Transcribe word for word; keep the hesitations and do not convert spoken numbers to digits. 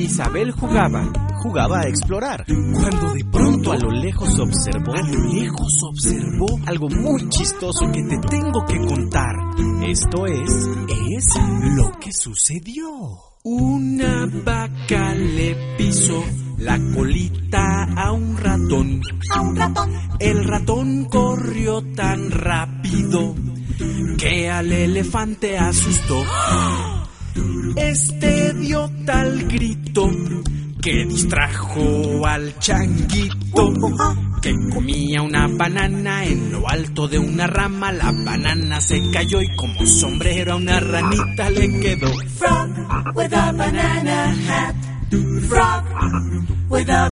Isabel jugaba, jugaba a explorar, cuando de pronto a lo lejos observó, a lo lejos observó algo muy chistoso que te tengo que contar. Esto es, es lo que sucedió. Una vaca le pisó la colita a un ratón. A un ratón. El ratón corrió tan rápido que al elefante asustó. Este dio tal grito que distrajo al changuito, que comía una banana en lo alto de una rama. La banana se cayó y como sombrero a una ranita le quedó. Frog with a banana hat. Frog with a